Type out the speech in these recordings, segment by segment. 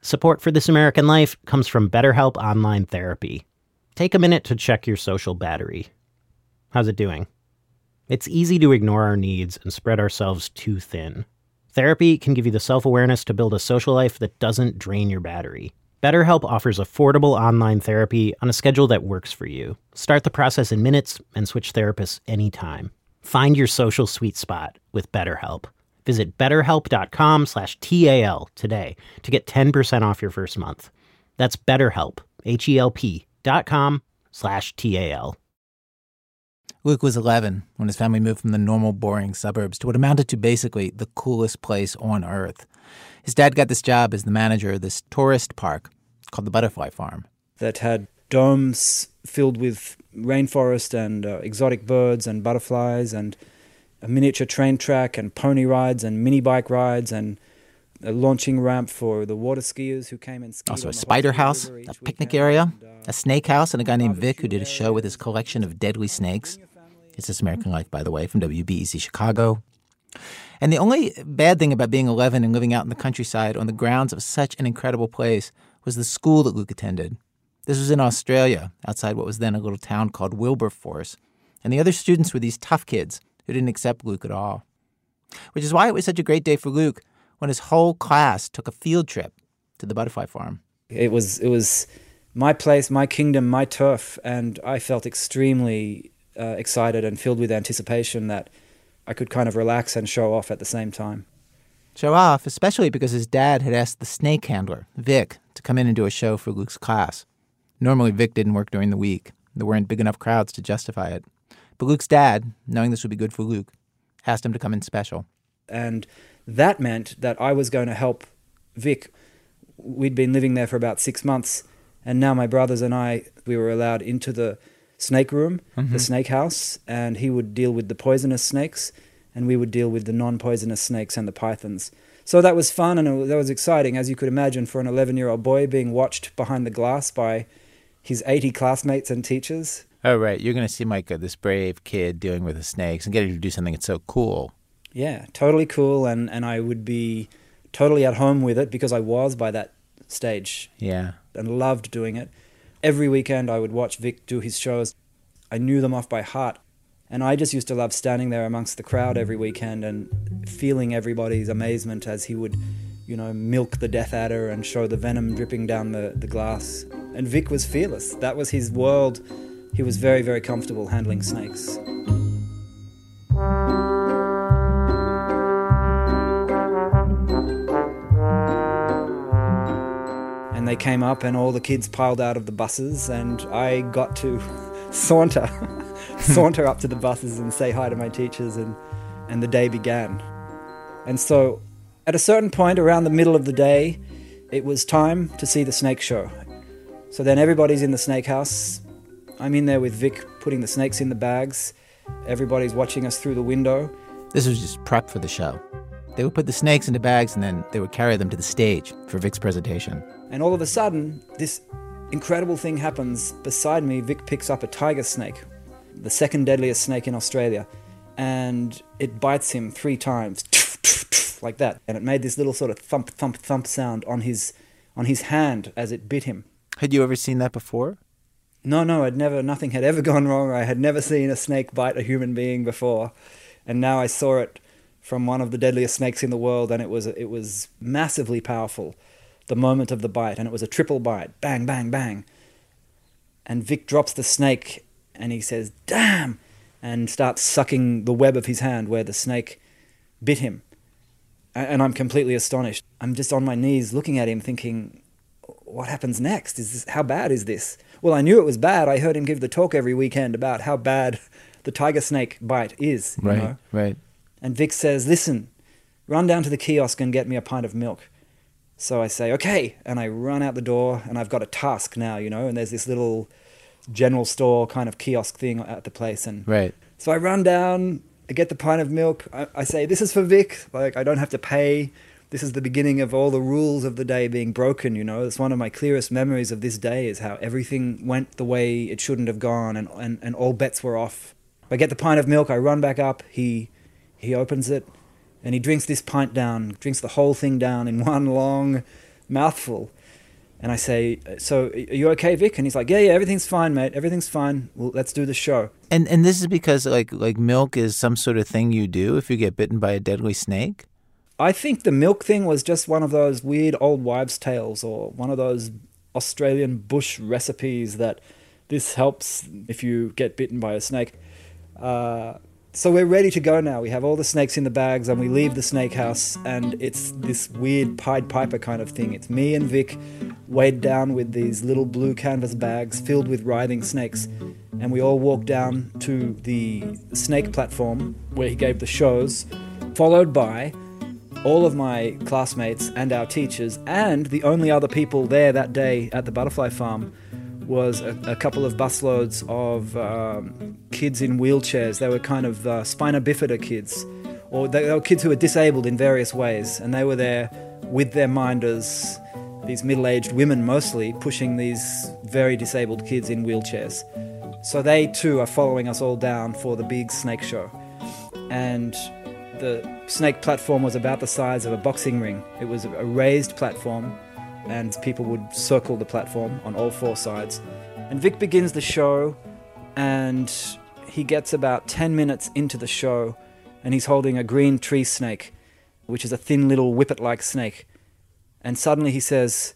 Support for This American Life comes from BetterHelp Online Therapy. Take a minute to check your social battery. How's it doing? It's easy to ignore our needs and spread ourselves too thin. Therapy can give you the self-awareness to build a social life that doesn't drain your battery. BetterHelp offers affordable online therapy on a schedule that works for you. Start the process in minutes and switch therapists anytime. Find your social sweet spot with BetterHelp. Visit betterhelp.com/TAL today to get 10% off your first month. That's BetterHelp, HELP.com/TAL. Luke was 11 when his family moved from the normal, boring suburbs to what amounted to basically the coolest place on earth. His dad got this job as the manager of this tourist park called the Butterfly Farm. That had domes filled with rainforest and exotic birds and butterflies and a miniature train track and pony rides and mini bike rides and a launching ramp for the water skiers who came and skied. Also a spider house, a picnic area, a snake house, and a guy named Vic who did a show with his collection of deadly snakes. It's This American Life, by the way, from WBEZ Chicago. And the only bad thing about being 11 and living out in the countryside on the grounds of such an incredible place was the school that Luke attended. This was in Australia, outside what was then a little town called Wilberforce. And the other students were these tough kids who didn't accept Luke at all. Which is why it was such a great day for Luke when his whole class took a field trip to the Butterfly Farm. It was my place, my kingdom, my turf, and I felt extremely excited and filled with anticipation that I could kind of relax and show off at the same time. Show off, especially because his dad had asked the snake handler, Vic, to come in and do a show for Luke's class. Normally, Vic didn't work during the week. There weren't big enough crowds to justify it. But Luke's dad, knowing this would be good for Luke, asked him to come in special. And that meant that I was going to help Vic. We'd been living there for about 6 months, and now my brothers and I, we were allowed into the snake room, the snake house, and he would deal with the poisonous snakes, and we would deal with the non-poisonous snakes and the pythons. So that was fun, and that was exciting, as you could imagine, for an 11-year-old boy being watched behind the glass by his 80 classmates and teachers. Oh, right. You're going to see Micah, this brave kid dealing with the snakes, and getting to do something that's so cool. Yeah, totally cool, and I would be totally at home with it because I was by that stage. Yeah. And loved doing it. Every weekend I would watch Vic do his shows. I knew them off by heart. And I just used to love standing there amongst the crowd every weekend and feeling everybody's amazement as he would, milk the death adder and show the venom dripping down the glass. And Vic was fearless. That was his world. He was very, very comfortable handling snakes. And they came up and all the kids piled out of the buses and I got to saunter up to the buses and say hi to my teachers and the day began. And so at a certain point around the middle of the day, it was time to see the snake show. So then everybody's in the snake house. I'm in there with Vic putting the snakes in the bags. Everybody's watching us through the window. This was just prep for the show. They would put the snakes into bags and then they would carry them to the stage for Vic's presentation. And all of a sudden, this incredible thing happens. Beside me, Vic picks up a tiger snake, the second deadliest snake in Australia, and it bites him 3 times, like that. And it made this little sort of thump, thump, thump sound on his hand as it bit him. Had you ever seen that before? No, nothing had ever gone wrong. I had never seen a snake bite a human being before. And now I saw it from one of the deadliest snakes in the world, and it was massively powerful, the moment of the bite, and it was a triple bite. Bang, bang, bang. And Vic drops the snake, and he says, "Damn!" and starts sucking the web of his hand where the snake bit him. And I'm completely astonished. I'm just on my knees looking at him thinking, what happens next? How bad is this? Well, I knew it was bad. I heard him give the talk every weekend about how bad the tiger snake bite is. Right. And Vic says, "Listen, run down to the kiosk and get me a pint of milk." So I say, "Okay," and I run out the door, and I've got a task now, and there's this little general store kind of kiosk thing at the place. And right. So I run down, I get the pint of milk, I say, "This is for Vic, I don't have to pay. This is the beginning of all the rules of the day being broken, It's one of my clearest memories of this day is how everything went the way it shouldn't have gone and all bets were off. I get the pint of milk, I run back up, he opens it, and he drinks this pint down, drinks the whole thing down in one long mouthful. And I say, so are you okay, Vic? And he's like, yeah, everything's fine, mate. Everything's fine. Well, let's do the show. And this is because like milk is some sort of thing you do if you get bitten by a deadly snake? I think the milk thing was just one of those weird old wives' tales, or one of those Australian bush recipes that this helps if you get bitten by a snake. So we're ready to go now. We have all the snakes in the bags and we leave the snake house, and it's this weird Pied Piper kind of thing. It's me and Vic weighed down with these little blue canvas bags filled with writhing snakes, and we all walk down to the snake platform where he gave the shows, followed by all of my classmates and our teachers, and the only other people there that day at the butterfly farm was a couple of busloads of kids in wheelchairs. They were kind of spina bifida kids, or they were kids who were disabled in various ways, and they were there with their minders, these middle-aged women mostly, pushing these very disabled kids in wheelchairs. So they too are following us all down for the big snake show. And the snake platform was about the size of a boxing ring. It was a raised platform, and people would circle the platform on all four sides. And Vic begins the show, and he gets about 10 minutes into the show, and he's holding a green tree snake, which is a thin little whippet-like snake. And suddenly he says,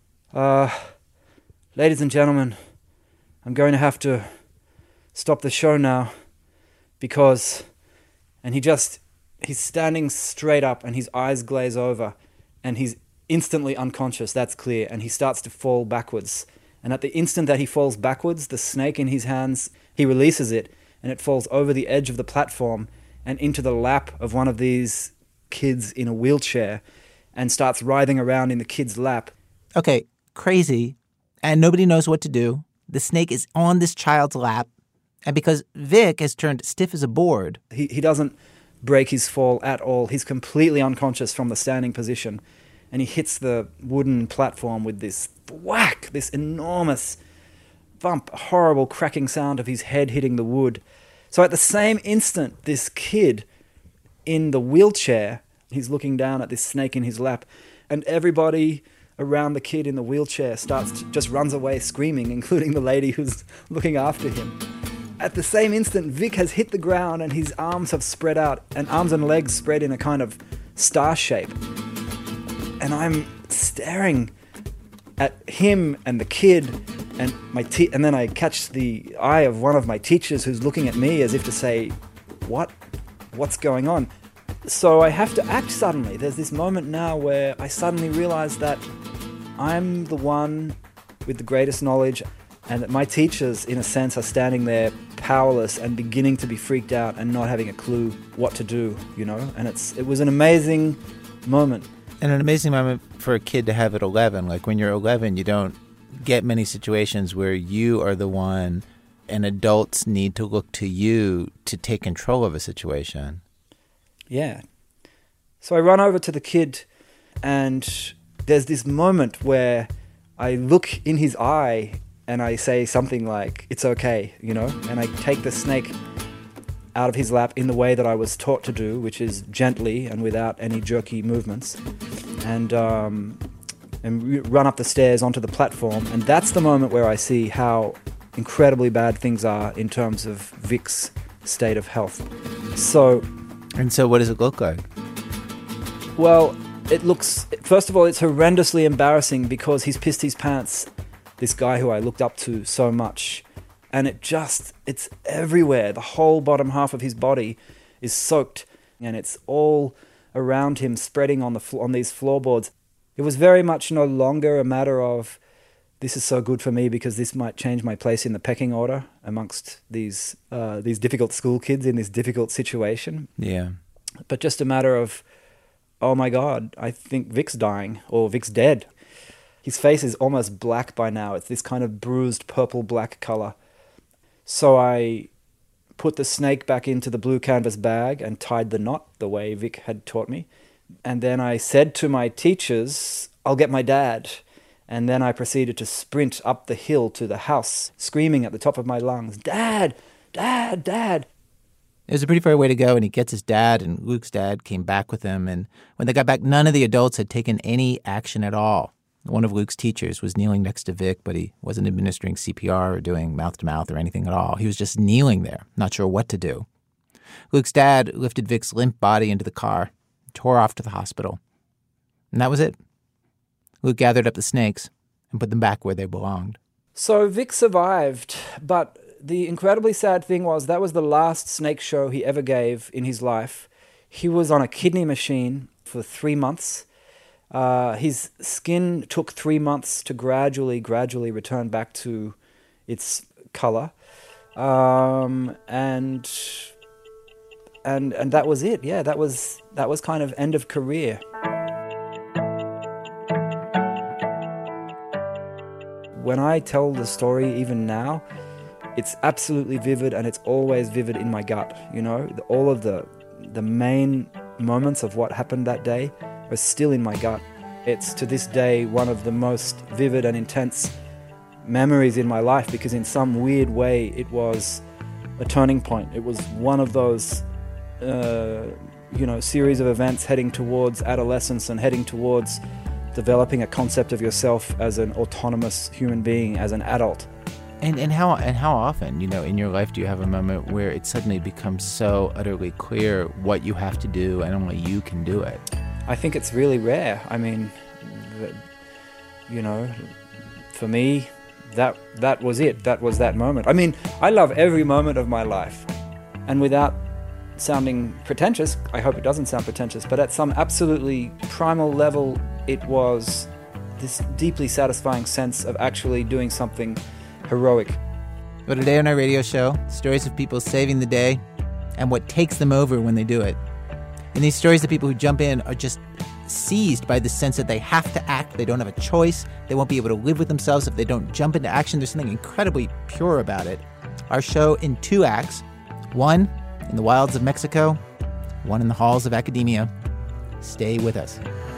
ladies and gentlemen, I'm going to have to stop the show now because... And he's standing straight up and his eyes glaze over and he's instantly unconscious, that's clear, and he starts to fall backwards. And at the instant that he falls backwards, the snake in his hands, he releases it and it falls over the edge of the platform and into the lap of one of these kids in a wheelchair and starts writhing around in the kid's lap. Okay, crazy, and nobody knows what to do. The snake is on this child's lap, and because Vic has turned stiff as a board... He doesn't break his fall at all. He's completely unconscious from the standing position, and he hits the wooden platform with this whack, this enormous bump, a horrible cracking sound of his head hitting the wood. So at the same instant, this kid in the wheelchair, he's looking down at this snake in his lap, and everybody around the kid in the wheelchair just runs away screaming, including the lady who's looking after him. At the same instant, Vic has hit the ground and his arms have spread out, and arms and legs spread in a kind of star shape. And I'm staring at him and the kid, and and then I catch the eye of one of my teachers who's looking at me as if to say, what's going on? So I have to act suddenly. There's this moment now where I suddenly realize that I'm the one with the greatest knowledge, and that my teachers, in a sense, are standing there powerless and beginning to be freaked out and not having a clue what to do, you know? And it was an amazing moment. And an amazing moment for a kid to have at 11. Like, when you're 11, you don't get many situations where you are the one and adults need to look to you to take control of a situation. Yeah. So I run over to the kid, and there's this moment where I look in his eye and I say something like, "It's okay," you know? And I take the snake out of his lap in the way that I was taught to do, which is gently and without any jerky movements, and run up the stairs onto the platform. And that's the moment where I see how incredibly bad things are in terms of Vic's state of health. So what does it look like? Well, first of all, it's horrendously embarrassing because he's pissed his pants, this guy who I looked up to so much. And it's everywhere. The whole bottom half of his body is soaked, and it's all around him, spreading on these floorboards. It was very much no longer a matter of, this is so good for me because this might change my place in the pecking order amongst these difficult school kids in this difficult situation. Yeah. But just a matter of, oh my God, I think Vic's dying, or Vic's dead. His face is almost black by now. It's this kind of bruised purple-black color. So I put the snake back into the blue canvas bag and tied the knot the way Vic had taught me. And then I said to my teachers, "I'll get my dad." And then I proceeded to sprint up the hill to the house, screaming at the top of my lungs, "Dad! Dad! Dad!" It was a pretty far way to go, and he gets his dad, and Luke's dad came back with him. And when they got back, none of the adults had taken any action at all. One of Luke's teachers was kneeling next to Vic, but he wasn't administering CPR or doing mouth-to-mouth or anything at all. He was just kneeling there, not sure what to do. Luke's dad lifted Vic's limp body into the car, tore off to the hospital. And that was it. Luke gathered up the snakes and put them back where they belonged. So Vic survived, but the incredibly sad thing was that was the last snake show he ever gave in his life. He was on a kidney machine for 3 months. His skin took 3 months to gradually return back to its color. And that was it. Yeah, that was kind of end of career. When I tell the story even now, it's absolutely vivid, and it's always vivid in my gut, you know? All of the main moments of what happened that day are still in my gut. It's to this day one of the most vivid and intense memories in my life, because in some weird way it was a turning point. It was one of those series of events heading towards adolescence and heading towards developing a concept of yourself as an autonomous human being, as an adult. And how often, in your life do you have a moment where it suddenly becomes so utterly clear what you have to do and only you can do it? I think it's really rare. I mean, for me, that was it. That was that moment. I mean, I love every moment of my life. And without sounding pretentious, I hope it doesn't sound pretentious, but at some absolutely primal level, it was this deeply satisfying sense of actually doing something heroic. Well, today on our radio show, stories of people saving the day and what takes them over when they do it. In these stories, the people who jump in are just seized by the sense that they have to act. They don't have a choice. They won't be able to live with themselves if they don't jump into action. There's something incredibly pure about it. Our show in 2 acts, one in the wilds of Mexico, one in the halls of academia. Stay with us.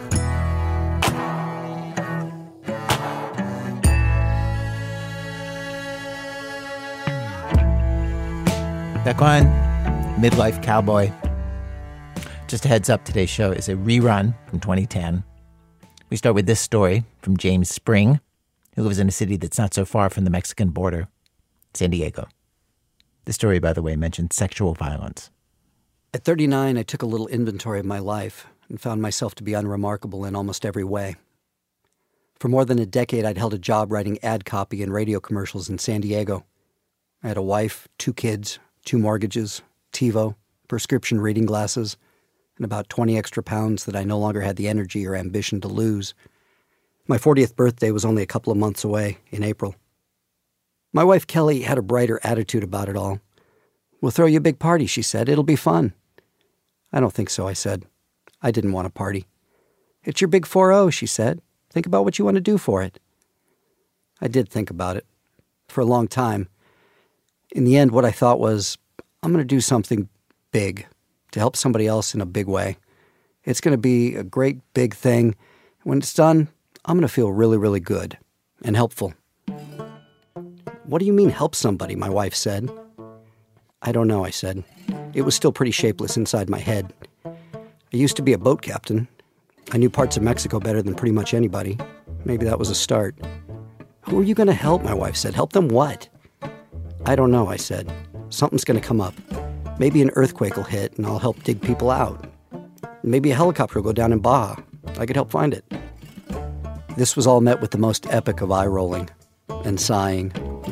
Back on Midlife Cowboy. Just a heads up, today's show is a rerun from 2010. We start with this story from James Spring, who lives in a city that's not so far from the Mexican border, San Diego. The story, by the way, mentioned sexual violence. At 39, I took a little inventory of my life and found myself to be unremarkable in almost every way. For more than a decade, I'd held a job writing ad copy and radio commercials in San Diego. I had a wife, 2 kids, 2 mortgages, TiVo, prescription reading glasses, and about 20 extra pounds that I no longer had the energy or ambition to lose. My 40th birthday was only a couple of months away, in April. My wife, Kelly, had a brighter attitude about it all. "We'll throw you a big party," she said. "It'll be fun." "I don't think so," I said. I didn't want a party. "It's your big 4-0, she said. "Think about what you want to do for it." I did think about it. For a long time. In the end, what I thought was, I'm going to do something big to help somebody else in a big way. It's going to be a great big thing. When it's done, I'm going to feel really, really good and helpful. "What do you mean help somebody?" my wife said. "I don't know," I said. It was still pretty shapeless inside my head. I used to be a boat captain. I knew parts of Mexico better than pretty much anybody. Maybe that was a start. "Who are you going to help?" my wife said. "Help them what?" "I don't know," I said. "Something's going to come up. Maybe an earthquake will hit and I'll help dig people out. Maybe a helicopter will go down in Baja. I could help find it." This was all met with the most epic of eye-rolling and sighing.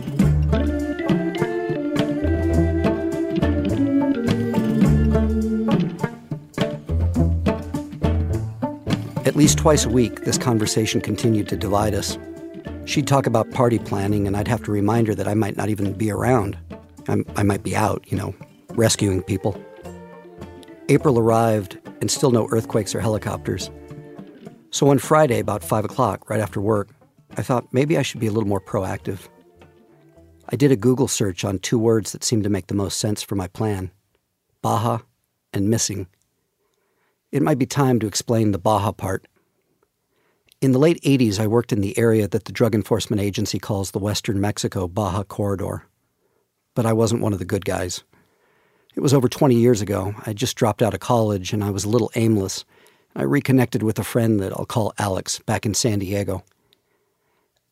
At least twice a week, this conversation continued to divide us. She'd talk about party planning, and I'd have to remind her that I might not even be around. I might be out, rescuing people. April arrived, and still no earthquakes or helicopters. So one Friday, about 5 o'clock, right after work, I thought maybe I should be a little more proactive. I did a Google search on 2 words that seemed to make the most sense for my plan: Baja and missing. It might be time to explain the Baja part. In the late 80s, I worked in the area that the Drug Enforcement Agency calls the Western Mexico Baja Corridor. But I wasn't one of the good guys. It was over 20 years ago. I just dropped out of college, and I was a little aimless. I reconnected with a friend that I'll call Alex back in San Diego.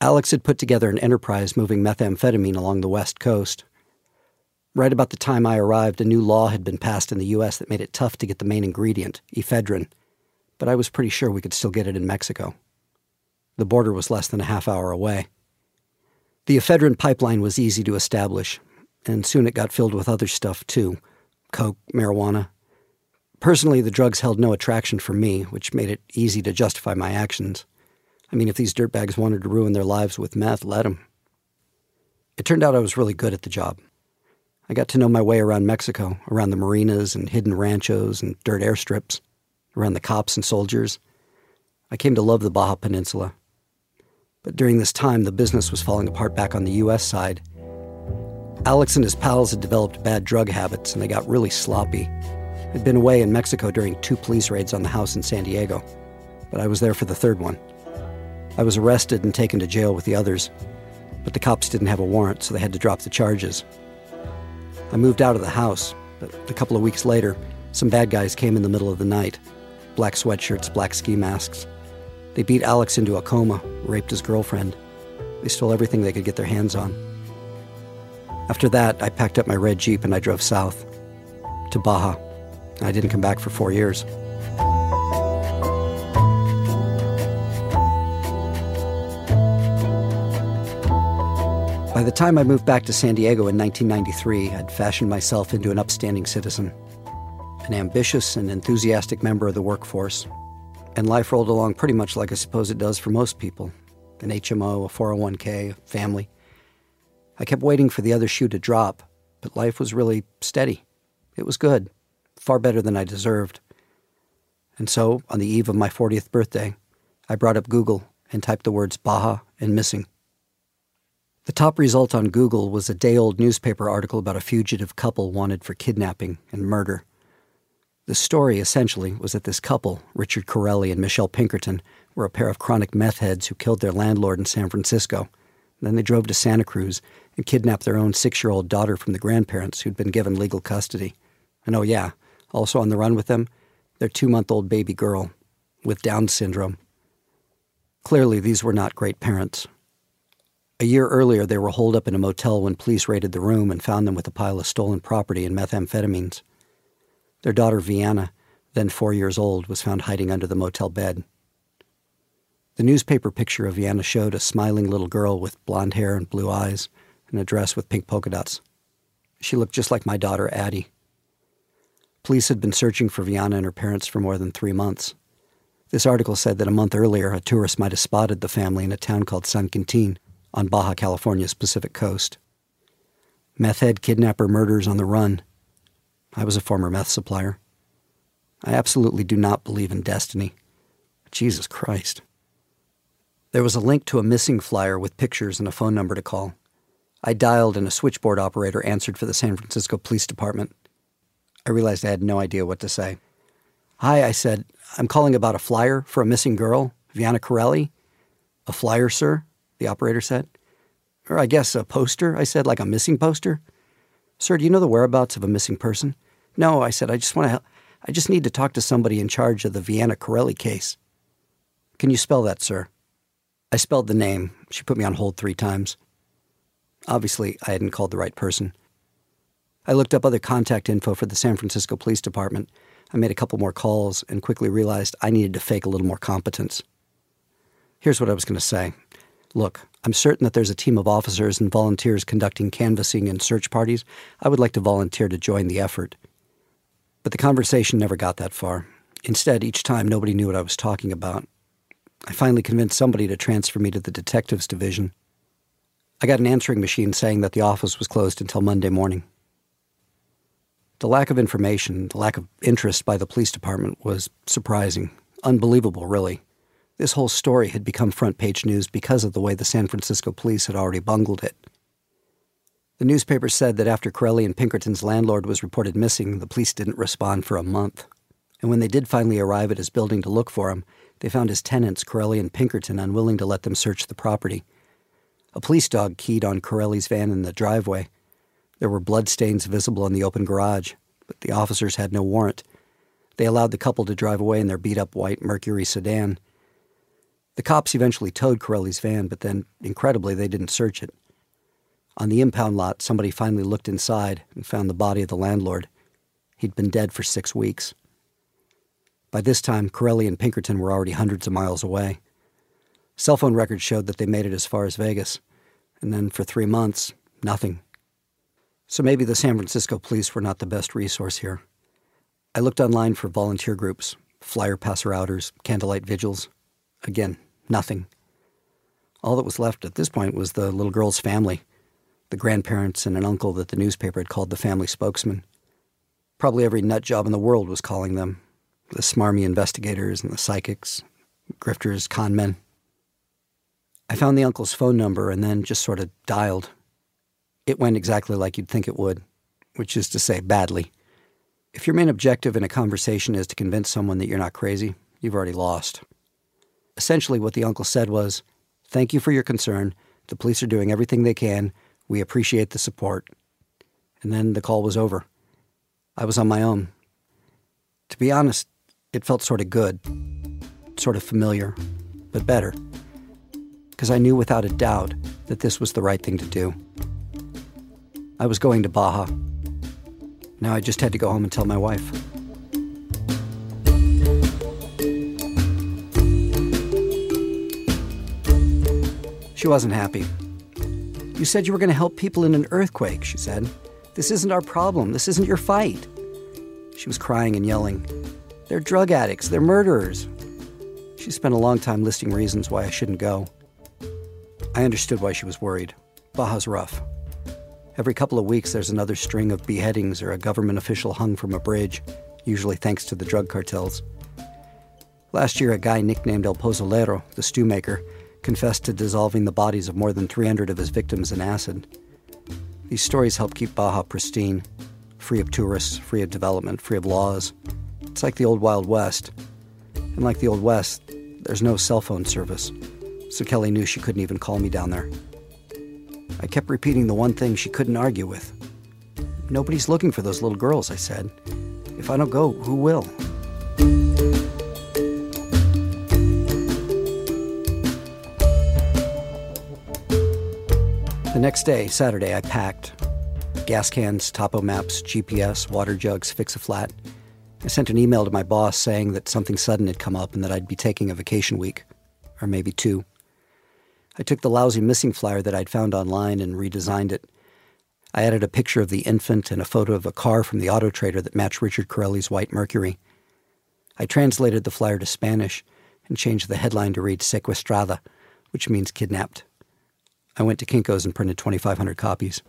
Alex had put together an enterprise moving methamphetamine along the West Coast. Right about the time I arrived, a new law had been passed in the U.S. that made it tough to get the main ingredient, ephedrine, but I was pretty sure we could still get it in Mexico. The border was less than a half hour away. The ephedrine pipeline was easy to establish, and soon it got filled with other stuff too, coke, marijuana. Personally, the drugs held no attraction for me, which made it easy to justify my actions. I mean, if these dirtbags wanted to ruin their lives with meth, let them. It turned out I was really good at the job. I got to know my way around Mexico, around the marinas and hidden ranchos and dirt airstrips, around the cops and soldiers. I came to love the Baja Peninsula. But during this time, the business was falling apart back on the U.S. side. Alex and his pals had developed bad drug habits, and they got really sloppy. I'd been away in Mexico during 2 police raids on the house in San Diego, but I was there for the third one. I was arrested and taken to jail with the others, but the cops didn't have a warrant, so they had to drop the charges. I moved out of the house, but a couple of weeks later, some bad guys came in the middle of the night. Black sweatshirts, black ski masks. They beat Alex into a coma, raped his girlfriend. They stole everything they could get their hands on. After that, I packed up my red Jeep and I drove south, to Baja. I didn't come back for 4 years. By the time I moved back to San Diego in 1993, I'd fashioned myself into an upstanding citizen, an ambitious and enthusiastic member of the workforce, and life rolled along pretty much like I suppose it does for most people. An HMO, a 401k, a family. I kept waiting for the other shoe to drop, but life was really steady. It was good, far better than I deserved. And so, on the eve of my 40th birthday, I brought up Google and typed the words Baja and missing. The top result on Google was a day-old newspaper article about a fugitive couple wanted for kidnapping and murder. The story, essentially, was that this couple, Richard Corelli and Michelle Pinkerton, were a pair of chronic meth heads who killed their landlord in San Francisco. Then they drove to Santa Cruz and kidnapped their own 6-year-old daughter from the grandparents who'd been given legal custody. And oh yeah, also on the run with them, their 2-month-old baby girl with Down syndrome. Clearly, these were not great parents. A year earlier, they were holed up in a motel when police raided the room and found them with a pile of stolen property and methamphetamines. Their daughter, Vianna, then 4 years old, was found hiding under the motel bed. The newspaper picture of Vianna showed a smiling little girl with blonde hair and blue eyes and a dress with pink polka dots. She looked just like my daughter, Addie. Police had been searching for Vianna and her parents for more than 3 months. This article said that a month earlier, a tourist might have spotted the family in a town called San Quintin on Baja California's Pacific coast. Meth head kidnapper murders on the run. I was a former meth supplier. I absolutely do not believe in destiny. Jesus Christ. There was a link to a missing flyer with pictures and a phone number to call. I dialed and a switchboard operator answered for the San Francisco Police Department. I realized I had no idea what to say. "Hi," I said. "I'm calling about a flyer for a missing girl, Vianna Corelli." "A flyer, sir?" the operator said. "Or I guess a poster," I said, "like a missing poster." "Sir, do you know the whereabouts of a missing person?" "No," I said, I just need to talk to somebody in charge of the Vianna Corelli case." "Can you spell that, sir?" I spelled the name. She put me on hold 3 times. Obviously, I hadn't called the right person. I looked up other contact info for the San Francisco Police Department. I made a couple more calls and quickly realized I needed to fake a little more competence. Here's what I was going to say. "Look, I'm certain that there's a team of officers and volunteers conducting canvassing and search parties. I would like to volunteer to join the effort." But the conversation never got that far. Instead, each time nobody knew what I was talking about. I finally convinced somebody to transfer me to the detectives division. I got an answering machine saying that the office was closed until Monday morning. The lack of information, the lack of interest by the police department was surprising, unbelievable, really. This whole story had become front-page news because of the way the San Francisco police had already bungled it. The newspaper said that after Corelli and Pinkerton's landlord was reported missing, the police didn't respond for a month. And when they did finally arrive at his building to look for him, they found his tenants, Corelli and Pinkerton, unwilling to let them search the property. A police dog keyed on Corelli's van in the driveway. There were bloodstains visible in the open garage, but the officers had no warrant. They allowed the couple to drive away in their beat-up white Mercury sedan. The The cops eventually towed Corelli's van, but then, incredibly, they didn't search it. On the impound lot, somebody finally looked inside and found the body of the landlord. He'd been dead for 6 weeks. By this time, Corelli and Pinkerton were already hundreds of miles away. Cell phone records showed that they made it as far as Vegas. And then for 3 months, nothing. So maybe the San Francisco police were not the best resource here. I looked online for volunteer groups, flyer passer-outers, candlelight vigils. Again, nothing. All that was left at this point was the little girl's family, the grandparents and an uncle that the newspaper had called the family spokesman. Probably every nut job in the world was calling them, the smarmy investigators and the psychics, grifters, con men. I found the uncle's phone number and then just sort of dialed. It went exactly like you'd think it would, which is to say badly. If your main objective in a conversation is to convince someone that you're not crazy, you've already lost. Essentially what the uncle said was, "Thank you for your concern. The police are doing everything they can. We appreciate the support." And then the call was over. I was on my own. To be honest, it felt sort of good, sort of familiar, but better. Because I knew without a doubt that this was the right thing to do. I was going to Baja. Now I just had to go home and tell my wife. She wasn't happy. "You said you were going to help people in an earthquake," she said. "This isn't our problem. This isn't your fight." She was crying and yelling. "They're drug addicts. They're murderers." She spent a long time listing reasons why I shouldn't go. I understood why she was worried. Baja's rough. Every couple of weeks there's another string of beheadings or a government official hung from a bridge, usually thanks to the drug cartels. Last year, a guy nicknamed El Pozolero, the stew maker, confessed to dissolving the bodies of more than 300 of his victims in acid. These stories help keep Baja pristine, free of tourists, free of development, free of laws. It's like the old Wild West. And like the Old West, there's no cell phone service, so Kelly knew she couldn't even call me down there. I kept repeating the one thing she couldn't argue with. "Nobody's looking for those little girls," I said. "If I don't go, who will?" The next day, Saturday, I packed. Gas cans, topo maps, GPS, water jugs, Fix-A-Flat. I sent an email to my boss saying that something sudden had come up and that I'd be taking a vacation week, or maybe 2. I took the lousy missing flyer that I'd found online and redesigned it. I added a picture of the infant and a photo of a car from the Auto Trader that matched Richard Corelli's white Mercury. I translated the flyer to Spanish and changed the headline to read Secuestrada, which means kidnapped. I went to Kinko's and printed 2,500 copies.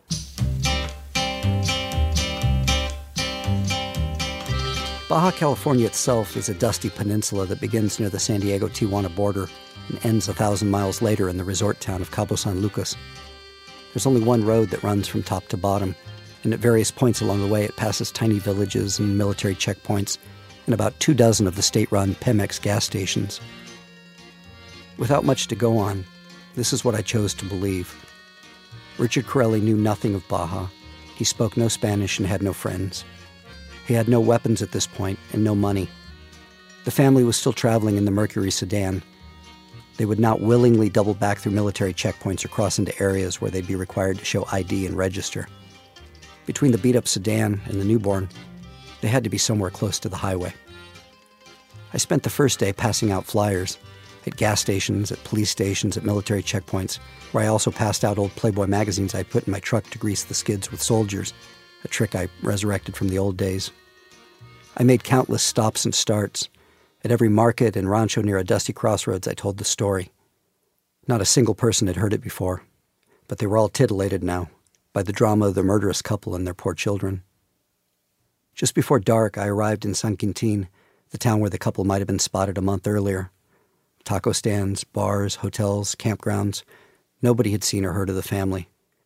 Baja California itself is a dusty peninsula that begins near the San Diego-Tijuana border and ends 1,000 miles later in the resort town of Cabo San Lucas. There's only one road that runs from top to bottom, and at various points along the way it passes tiny villages and military checkpoints and about 24 of the state-run Pemex gas stations. Without much to go on, this is what I chose to believe. Richard Corelli knew nothing of Baja. He spoke no Spanish and had no friends. He had no weapons at this point and no money. The family was still traveling in the Mercury sedan. They would not willingly double back through military checkpoints or cross into areas where they'd be required to show ID and register. Between the beat-up sedan and the newborn, they had to be somewhere close to the highway. I spent the first day passing out flyers at gas stations, at police stations, at military checkpoints, where I also passed out old Playboy magazines I'd put in my truck to grease the skids with soldiers, a trick I resurrected from the old days. I made countless stops and starts. At every market and rancho near a dusty crossroads, I told the story. Not a single person had heard it before, but they were all titillated now by the drama of the murderous couple and their poor children. Just before dark, I arrived in San Quintin, the town where the couple might have been spotted a month earlier. Taco stands, bars, hotels, campgrounds. Nobody had seen or heard of the family.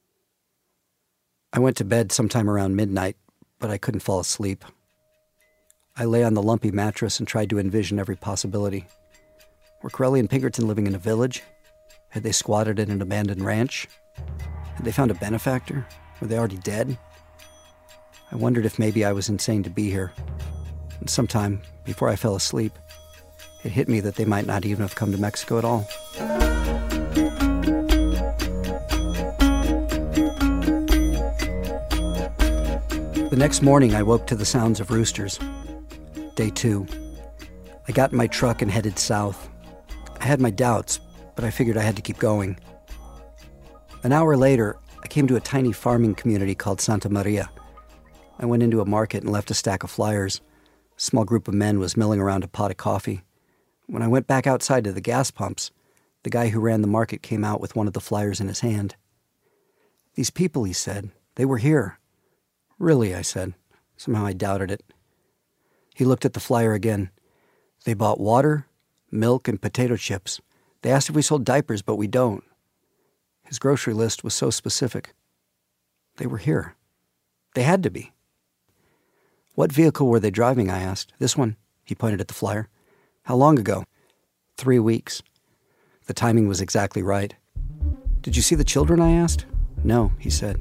I went to bed sometime around midnight, but I couldn't fall asleep. I lay on the lumpy mattress and tried to envision every possibility. Were Corelli and Pinkerton living in a village? Had they squatted in an abandoned ranch? Had they found a benefactor? Were they already dead? I wondered if maybe I was insane to be here. And sometime, before I fell asleep, It hit me that they might not even have come to Mexico at all. The next morning, I woke to the sounds of roosters. Day 2. I got in my truck and headed south. I had my doubts, but I figured I had to keep going. An hour later, I came to a tiny farming community called Santa Maria. I went into a market and left a stack of flyers. A small group of men was milling around a pot of coffee. When I went back outside to the gas pumps, the guy who ran the market came out with one of the flyers in his hand. "These people," he said, "they were here." "Really?" I said. Somehow I doubted it. He looked at the flyer again. "They bought water, milk, and potato chips. They asked if we sold diapers, but we don't." His grocery list was so specific. They were here. They had to be. "What vehicle were they driving?" I asked. "This one." He pointed at the flyer. "How long ago?" 3 weeks. The timing was exactly right. "Did you see the children?" I asked. "No," he said.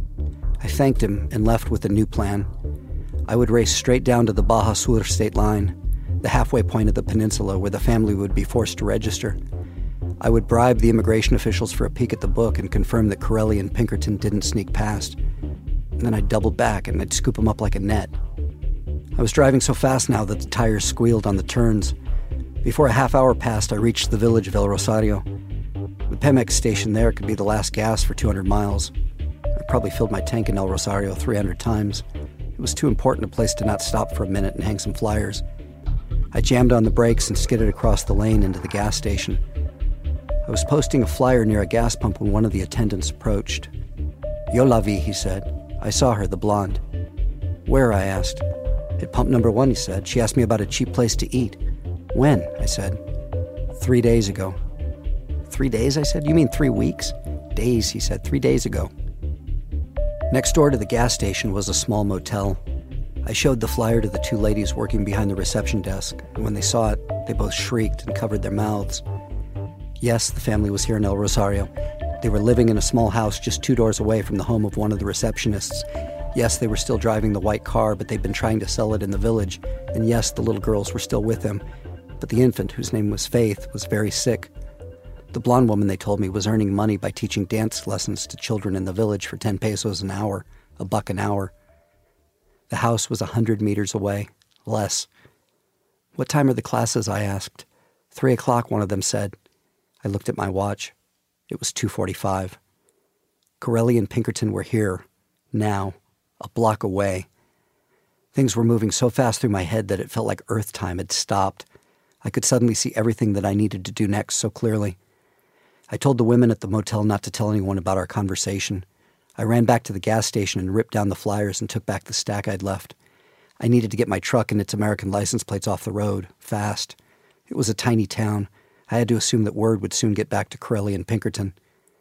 I thanked him and left with a new plan. I would race straight down to the Baja Sur state line, the halfway point of the peninsula where the family would be forced to register. I would bribe the immigration officials for a peek at the book and confirm that Corelli and Pinkerton didn't sneak past. And then I'd double back and I'd scoop them up like a net. I was driving so fast now that the tires squealed on the turns. Before a half hour passed, I reached the village of El Rosario. The Pemex station there could be the last gas for 200 miles. I probably filled my tank in El Rosario 300 times. It was too important a place to not stop for a minute and hang some flyers. I jammed on the brakes and skidded across the lane into the gas station. I was posting a flyer near a gas pump when one of the attendants approached. "Yo la vi," he said. "I saw her, the blonde." "Where?" I asked. "At pump number 1, he said. She asked me about a cheap place to eat." "When?" I said. 3 days ago. 3 days, I said. "You mean 3 weeks?" "Days," he said. 3 days ago. Next door to the gas station was a small motel. I showed the flyer to the 2 ladies working behind the reception desk, and when they saw it, they both shrieked and covered their mouths. Yes, the family was here in El Rosario. They were living in a small house just 2 doors away from the home of one of the receptionists. Yes, they were still driving the white car, but they'd been trying to sell it in the village. And yes, the little girls were still with them. But the infant, whose name was Faith, was very sick. The blonde woman, they told me, was earning money by teaching dance lessons to children in the village for 10 pesos an hour, $1 an hour. The house was 100 meters away, less. "What time are the classes?" I asked. 3 o'clock, one of them said. I looked at my watch. It was 2:45. Corelli and Pinkerton were here, now, a block away. Things were moving so fast through my head that it felt like Earth time had stopped. I could suddenly see everything that I needed to do next so clearly. I told the women at the motel not to tell anyone about our conversation. I ran back to the gas station and ripped down the flyers and took back the stack I'd left. I needed to get my truck and its American license plates off the road, fast. It was a tiny town. I had to assume that word would soon get back to Corelli and Pinkerton.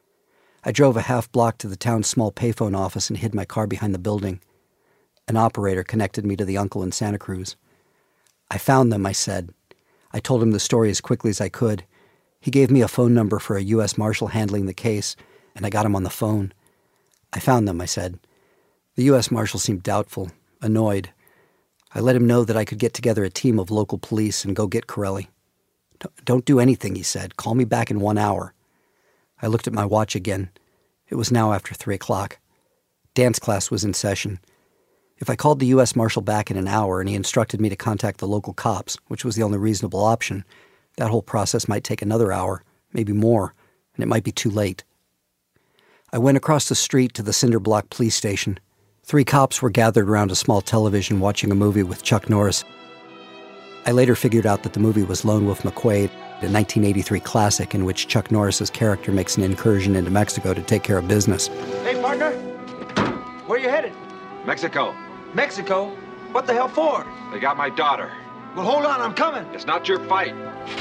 I drove a half block to the town's small payphone office and hid my car behind the building. An operator connected me to the uncle in Santa Cruz. "I found them," I said. I told him the story as quickly as I could. He gave me a phone number for a U.S. Marshal handling the case, and I got him on the phone. "I found them," I said. The U.S. Marshal seemed doubtful, annoyed. I let him know that I could get together a team of local police and go get Corelli. "Don't do anything," he said. "Call me back in 1 hour." I looked at my watch again. It was now after 3 o'clock. Dance class was in session. If I called the U.S. Marshal back in an hour and he instructed me to contact the local cops, which was the only reasonable option, that whole process might take another hour, maybe more, and it might be too late. I went across the street to the Cinder Block police station. 3 cops were gathered around a small television watching a movie with Chuck Norris. I later figured out that the movie was Lone Wolf McQuade, a 1983 classic in which Chuck Norris's character makes an incursion into Mexico to take care of business. "Hey, partner, where you headed?" Mexico. "Mexico? What the hell for?" They got my daughter. "Well, hold on, I'm coming." It's not your fight.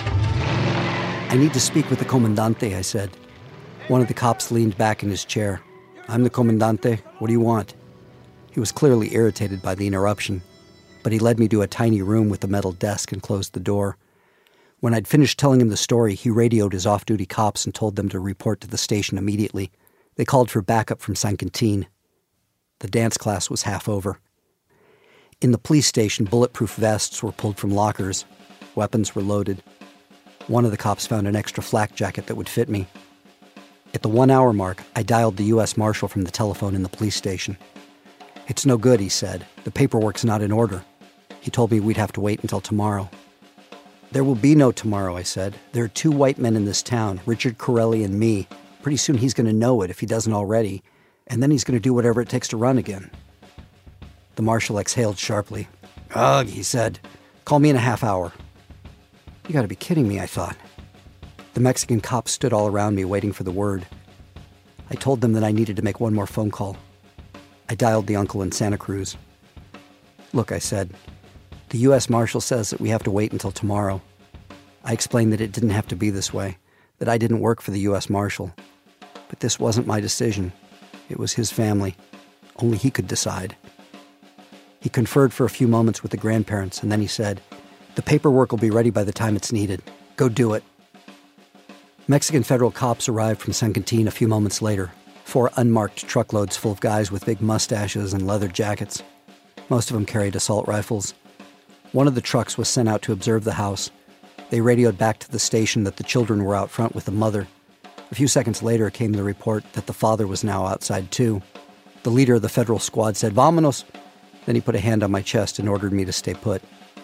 "I need to speak with the comandante," I said. One of the cops leaned back in his chair. "I'm the comandante. What do you want?" He was clearly irritated by the interruption, but he led me to a tiny room with a metal desk and closed the door. When I'd finished telling him the story, he radioed his off-duty cops and told them to report to the station immediately. They called for backup from San Quintin. The dance class was half over. In the police station, bulletproof vests were pulled from lockers. Weapons were loaded. One of the cops found an extra flak jacket that would fit me. At the 1 hour mark, I dialed the U.S. Marshal from the telephone in the police station. "It's no good," he said. "The paperwork's not in order." He told me we'd have to wait until tomorrow. "There will be no tomorrow," I said. "There are 2 white men in this town, Richard Corelli and me. Pretty soon he's going to know it if he doesn't already, and then he's going to do whatever it takes to run again." The marshal exhaled sharply. "Ugh," he said. "Call me in a half hour." You got to be kidding me, I thought. The Mexican cops stood all around me waiting for the word. I told them that I needed to make one more phone call. I dialed the uncle in Santa Cruz. "Look," I said, "the U.S. Marshal says that we have to wait until tomorrow." I explained that it didn't have to be this way, that I didn't work for the U.S. Marshal. But this wasn't my decision. It was his family. Only he could decide. He conferred for a few moments with the grandparents, and then he said, "The paperwork will be ready by the time it's needed. Go do it." Mexican federal cops arrived from San Quintin a few moments later, 4 unmarked truckloads full of guys with big mustaches and leather jackets. Most of them carried assault rifles. One of the trucks was sent out to observe the house. They radioed back to the station that the children were out front with the mother. A few seconds later came the report that the father was now outside too. The leader of the federal squad said, "Vámonos." Then he put a hand on my chest and ordered me to stay put.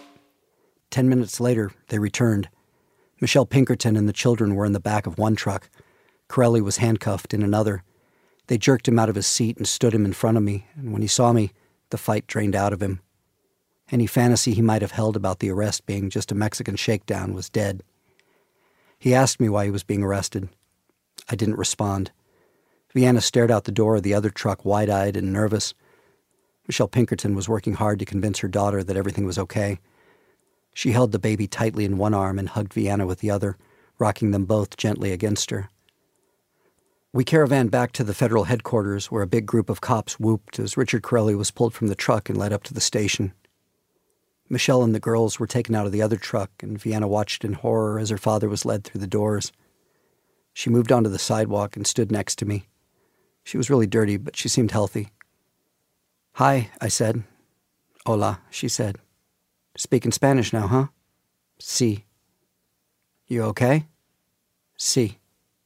10 minutes later, they returned. Michelle Pinkerton and the children were in the back of one truck. Corelli was handcuffed in another. They jerked him out of his seat and stood him in front of me, and when he saw me, the fight drained out of him. Any fantasy he might have held about the arrest being just a Mexican shakedown was dead. He asked me why he was being arrested. I didn't respond. Vienna stared out the door of the other truck, wide-eyed and nervous. Michelle Pinkerton was working hard to convince her daughter that everything was okay. She held the baby tightly in one arm and hugged Vienna with the other, rocking them both gently against her. We caravaned back to the federal headquarters, where a big group of cops whooped as Richard Corelli was pulled from the truck and led up to the station. Michelle and the girls were taken out of the other truck, and Vienna watched in horror as her father was led through the doors. She moved onto the sidewalk and stood next to me. She was really dirty, but she seemed healthy. "Hi," I said. "Hola," she said. "Speaking Spanish now, huh?" "Sí." "You okay?" "Sí."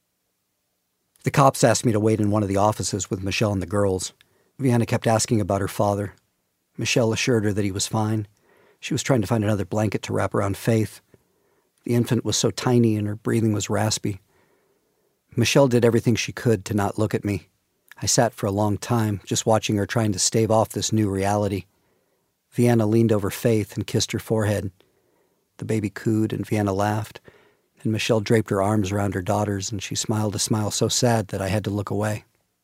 The cops asked me to wait in one of the offices with Michelle and the girls. Vienna kept asking about her father. Michelle assured her that he was fine. She was trying to find another blanket to wrap around Faith. The infant was so tiny and her breathing was raspy. Michelle did everything she could to not look at me. I sat for a long time, just watching her trying to stave off this new reality. Vienna leaned over Faith and kissed her forehead. The baby cooed and Vienna laughed, and Michelle draped her arms around her daughters, and she smiled a smile so sad that I had to look away.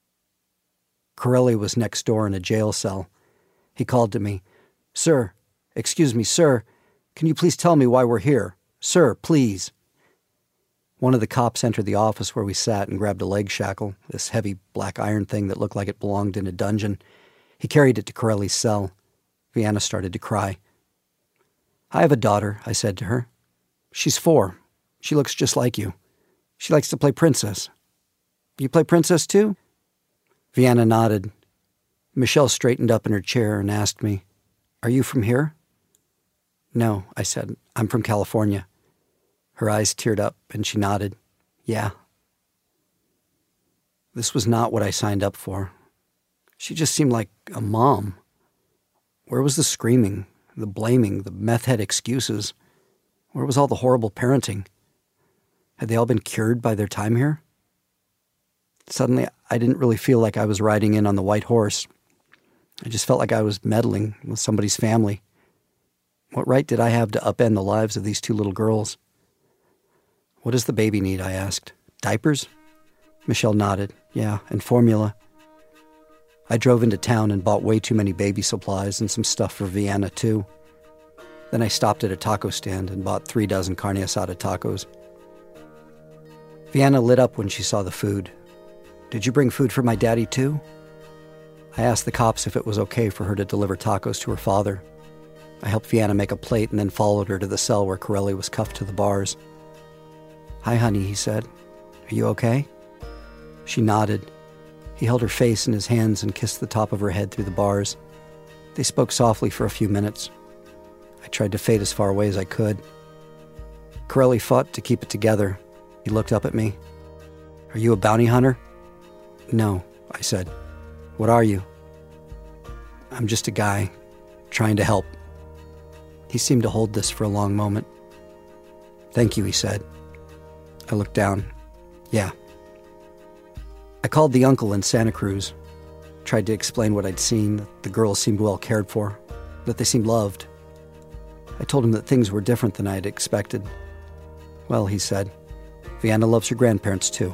Corelli was next door in a jail cell. He called to me, "Sir, excuse me, sir, can you please tell me why we're here? Sir, please." One of the cops entered the office where we sat and grabbed a leg shackle, this heavy black iron thing that looked like it belonged in a dungeon. He carried it to Corelli's cell. Vienna started to cry. "I have a daughter," I said to her. "She's 4. She looks just like you. She likes to play princess. You play princess too?" Vienna nodded. Michelle straightened up in her chair and asked me, "Are you from here?" "No," I said. "I'm from California." Her eyes teared up and she nodded. "Yeah." This was not what I signed up for. She just seemed like a mom. Where was the screaming, the blaming, the meth-head excuses? Where was all the horrible parenting? Had they all been cured by their time here? Suddenly, I didn't really feel like I was riding in on the white horse. I just felt like I was meddling with somebody's family. What right did I have to upend the lives of these 2 little girls? "What does the baby need?" I asked. "Diapers?" Michelle nodded. "Yeah, and formula." I drove into town and bought way too many baby supplies and some stuff for Vienna, too. Then I stopped at a taco stand and bought 3 dozen carne asada tacos. Vienna lit up when she saw the food. "Did you bring food for my daddy, too?" I asked the cops if it was okay for her to deliver tacos to her father. I helped Vienna make a plate and then followed her to the cell where Corelli was cuffed to the bars. "Hi, honey," he said. "Are you okay?" She nodded. He held her face in his hands and kissed the top of her head through the bars. They spoke softly for a few minutes. I tried to fade as far away as I could. Corelli fought to keep it together. He looked up at me. "Are you a bounty hunter?" "No," I said. "What are you?" "I'm just a guy trying to help." He seemed to hold this for a long moment. "Thank you," he said. I looked down. "Yeah." I called the uncle in Santa Cruz, tried to explain what I'd seen, that the girls seemed well cared for, that they seemed loved. I told him that things were different than I had expected. "Well," he said, "Vienna loves her grandparents too."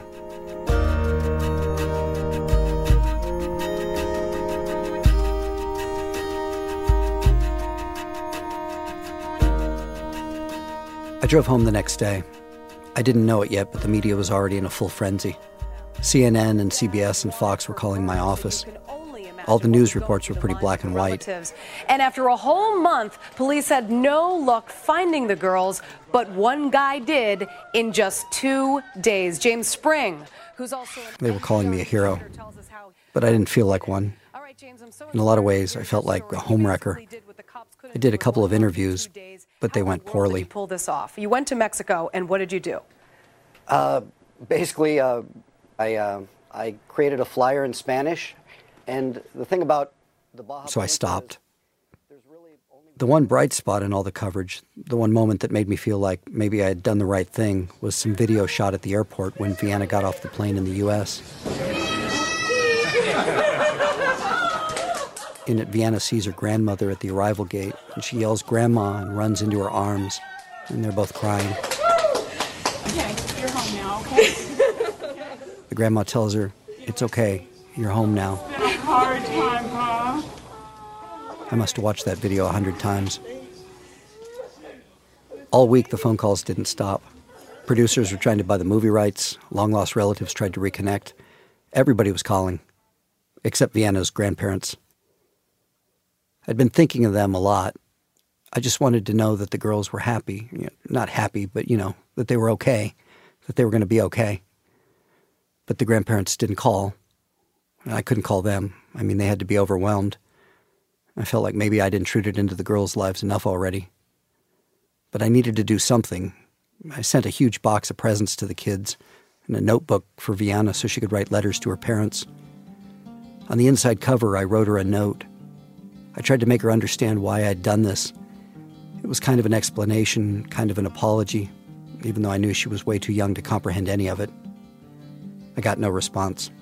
I drove home the next day. I didn't know it yet, but the media was already in a full frenzy. CNN and CBS and Fox were calling my office. All the news reports were pretty black and white. And after a whole month, police had no luck finding the girls, but one guy did in just 2 days. James Spring, who's also... They were calling me a hero, but I didn't feel like one. In a lot of ways, I felt like a homewrecker. I did a couple of interviews, but they went poorly. Pull this off. You went to Mexico, and what did you do? Basically, I created a flyer in Spanish, and the thing about the Baja... So I stopped. The one bright spot in all the coverage, the one moment that made me feel like maybe I had done the right thing, was some video shot at the airport when Vienna got off the plane in the U.S. In it, Vienna sees her grandmother at the arrival gate, and she yells "Grandma" and runs into her arms, and they're both crying. Okay, you're home now, okay? The grandma tells her, "It's okay, you're home now." It's been a hard time, huh? I must have watched that video 100 times. All week, the phone calls didn't stop. Producers were trying to buy the movie rights. Long-lost relatives tried to reconnect. Everybody was calling, except Vienna's grandparents. I'd been thinking of them a lot. I just wanted to know that the girls were happy. Not happy, but, that they were okay, that they were going to be okay. But the grandparents didn't call. I couldn't call them. They had to be overwhelmed. I felt like maybe I'd intruded into the girls' lives enough already. But I needed to do something. I sent a huge box of presents to the kids and a notebook for Vienna so she could write letters to her parents. On the inside cover, I wrote her a note. I tried to make her understand why I'd done this. It was kind of an explanation, kind of an apology, even though I knew she was way too young to comprehend any of it. I got no response.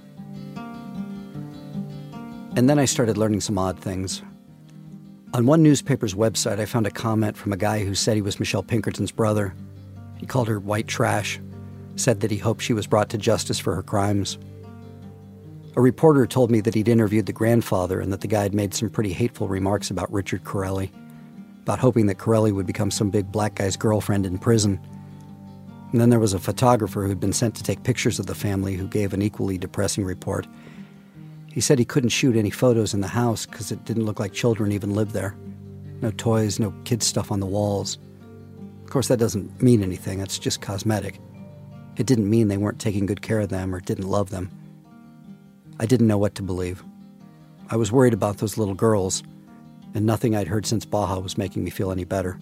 And then I started learning some odd things. On one newspaper's website, I found a comment from a guy who said he was Michelle Pinkerton's brother. He called her white trash, said that he hoped she was brought to justice for her crimes. A reporter told me that he'd interviewed the grandfather and that the guy had made some pretty hateful remarks about Richard Corelli, about hoping that Corelli would become some big black guy's girlfriend in prison. And then there was a photographer who'd been sent to take pictures of the family who gave an equally depressing report. He said he couldn't shoot any photos in the house because it didn't look like children even lived there. No toys, no kids' stuff on the walls. Of course, that doesn't mean anything. It's just cosmetic. It didn't mean they weren't taking good care of them or didn't love them. I didn't know what to believe. I was worried about those little girls, and nothing I'd heard since Baja was making me feel any better.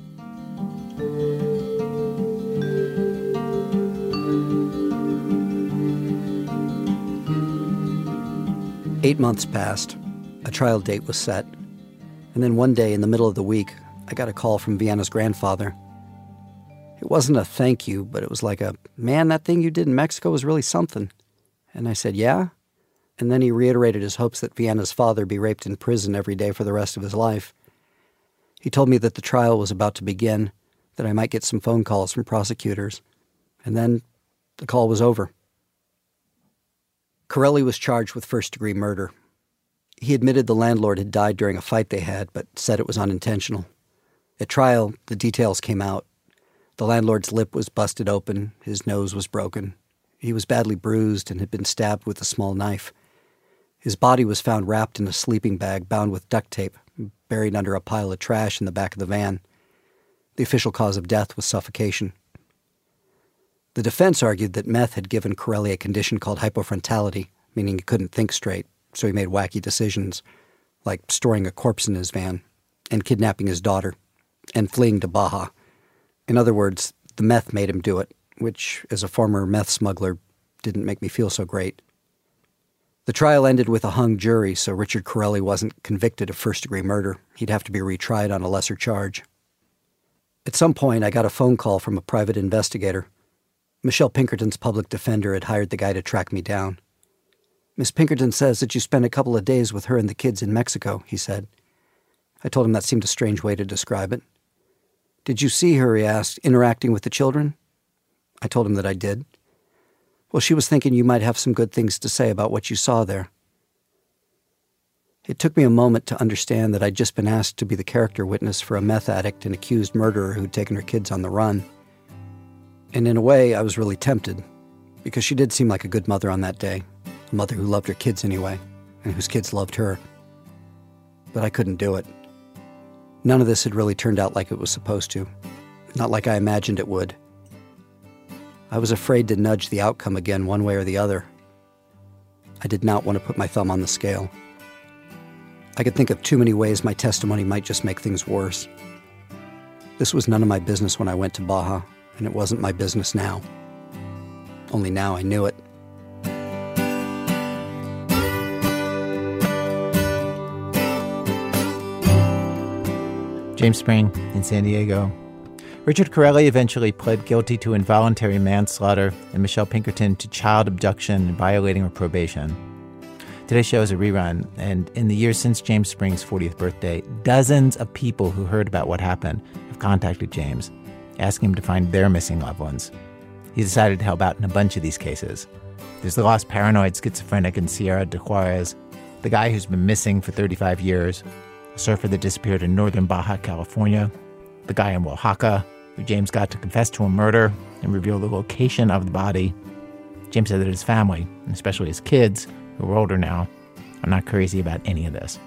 Eight months passed. A trial date was set. And then one day in the middle of the week, I got a call from Vienna's grandfather. It wasn't a thank you, but it was like man, that thing you did in Mexico was really something. And I said, yeah? And then he reiterated his hopes that Vienna's father be raped in prison every day for the rest of his life. He told me that the trial was about to begin, that I might get some phone calls from prosecutors. And then the call was over. Corelli was charged with first-degree murder. He admitted the landlord had died during a fight they had, but said it was unintentional. At trial, the details came out. The landlord's lip was busted open, his nose was broken. He was badly bruised and had been stabbed with a small knife. His body was found wrapped in a sleeping bag bound with duct tape, buried under a pile of trash in the back of the van. The official cause of death was suffocation. The defense argued that meth had given Corelli a condition called hypofrontality, meaning he couldn't think straight, so he made wacky decisions, like storing a corpse in his van, and kidnapping his daughter, and fleeing to Baja. In other words, the meth made him do it, which, as a former meth smuggler, didn't make me feel so great. The trial ended with a hung jury, so Richard Corelli wasn't convicted of first-degree murder. He'd have to be retried on a lesser charge. At some point, I got a phone call from a private investigator. Michelle Pinkerton's public defender had hired the guy to track me down. "Miss Pinkerton says that you spent a couple of days with her and the kids in Mexico," he said. I told him that seemed a strange way to describe it. "Did you see her," he asked, "interacting with the children?" I told him that I did. "Well, she was thinking you might have some good things to say about what you saw there." It took me a moment to understand that I'd just been asked to be the character witness for a meth addict and accused murderer who'd taken her kids on the run. And in a way, I was really tempted, because she did seem like a good mother on that day, a mother who loved her kids anyway, and whose kids loved her. But I couldn't do it. None of this had really turned out like it was supposed to, not like I imagined it would. I was afraid to nudge the outcome again one way or the other. I did not want to put my thumb on the scale. I could think of too many ways my testimony might just make things worse. This was none of my business when I went to Baja, and it wasn't my business now. Only now I knew it. James Spring in San Diego. Richard Corelli eventually pled guilty to involuntary manslaughter and Michelle Pinkerton to child abduction and violating her probation. Today's show is a rerun, and in the years since James Spring's 40th birthday, dozens of people who heard about what happened have contacted James, asking him to find their missing loved ones. He decided to help out in a bunch of these cases. There's the lost paranoid schizophrenic in Sierra de Juarez, the guy who's been missing for 35 years, a surfer that disappeared in northern Baja California, the guy in Oaxaca, who James got to confess to a murder and reveal the location of the body. James said that his family, and especially his kids, who are older now, are not crazy about any of this.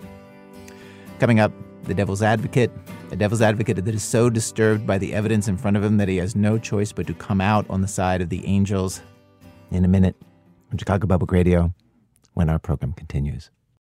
Coming up, the devil's advocate, a devil's advocate that is so disturbed by the evidence in front of him that he has no choice but to come out on the side of the angels. In a minute, on Chicago Public Radio, when our program continues.